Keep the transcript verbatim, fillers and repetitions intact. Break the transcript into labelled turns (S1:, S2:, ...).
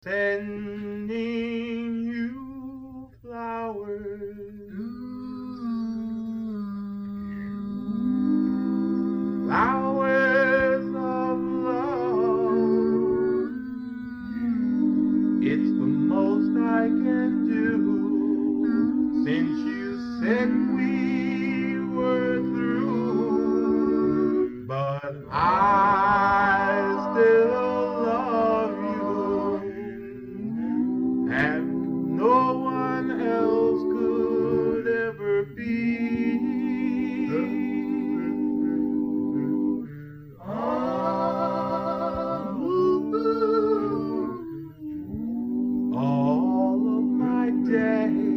S1: Sending you flowers, flowers of love. It's the most I can do since you said we were through. But I still love you, and no one else could ever be. All of my days